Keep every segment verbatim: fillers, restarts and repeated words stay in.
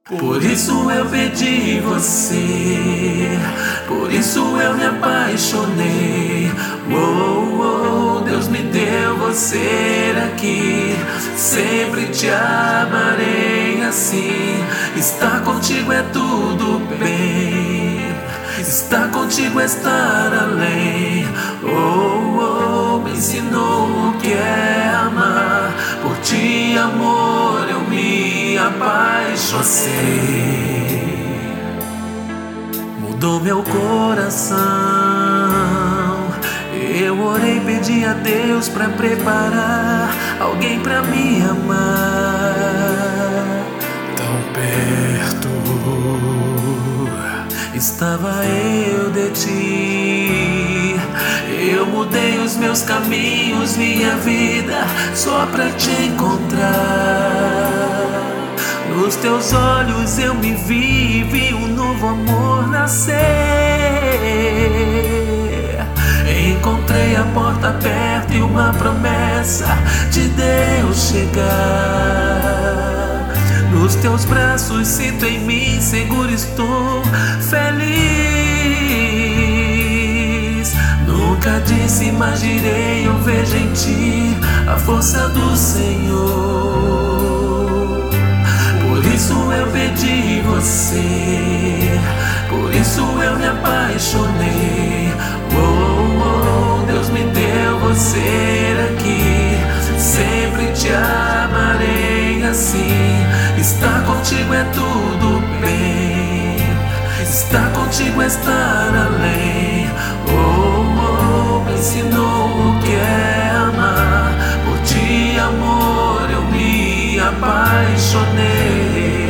Por isso eu pedi você, por isso eu me apaixonei. Oh, oh, Deus me deu você aqui, sempre te amarei assim. Estar contigo é tudo bem, estar contigo é estar além. Oh, oh, me ensinou o que é amar, por ti amor eu me apaixonei. Mudou meu coração, eu orei, pedi a Deus pra preparar alguém pra me amar. Tão perto estava eu de ti, eu mudei os meus caminhos, minha vida, só pra te encontrar. Nos teus olhos eu me vi, vi um novo amor nascer. Encontrei a porta aberta e uma promessa de Deus chegar. Nos teus braços sinto em mim, seguro estou, feliz. Nunca disse, imaginei, eu vejo em ti a força do Senhor. Por isso eu pedi você, por isso eu me apaixonei. Oh, oh, Deus me deu você aqui, sempre te amarei assim. Estar contigo é tudo bem, estar contigo é estar além. Oh, oh, me ensinou o que é amar, por ti amor eu me apaixonei.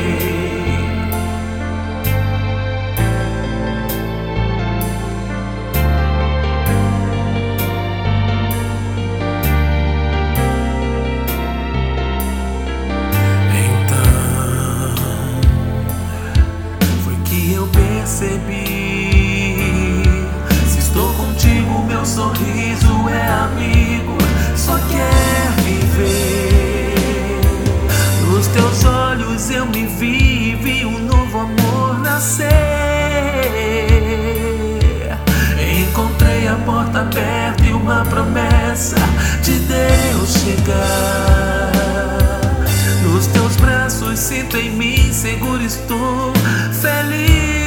Percebi, se estou contigo, meu sorriso é amigo, só quer viver. Nos teus olhos eu me vi, vi um novo amor nascer. Encontrei a porta aberta e uma promessa de Deus chegar. Nos teus braços sinto em mim, seguro estou, feliz.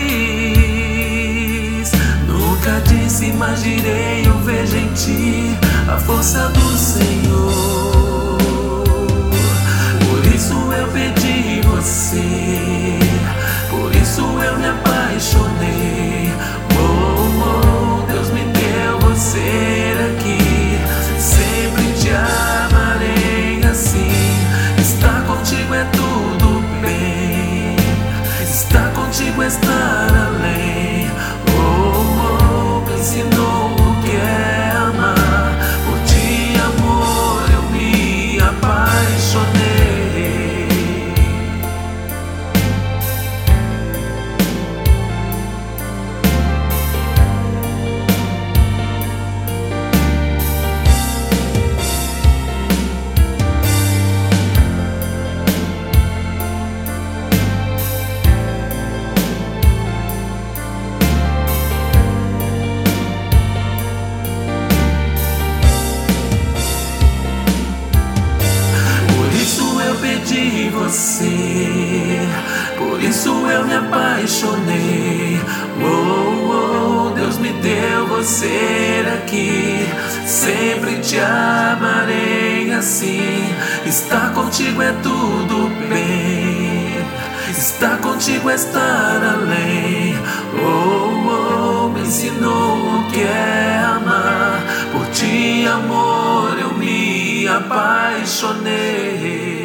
Nunca disse, imaginei, eu vejo em ti a força do Senhor. Por isso eu pedi você, por isso eu me apaixonei. Oh, oh, Deus me deu você aqui, sempre te amarei assim. Estar contigo é tudo bem, estar contigo é estar além. Oh, oh, me ensinou o que é amar, por ti amor eu me apaixonei. De você, por isso eu me apaixonei. Oh, oh, Deus me deu você aqui, sempre te amarei assim. Estar contigo é tudo bem, estar contigo é estar além. Oh, oh, me ensinou o que é amar, por ti amor eu me apaixonei.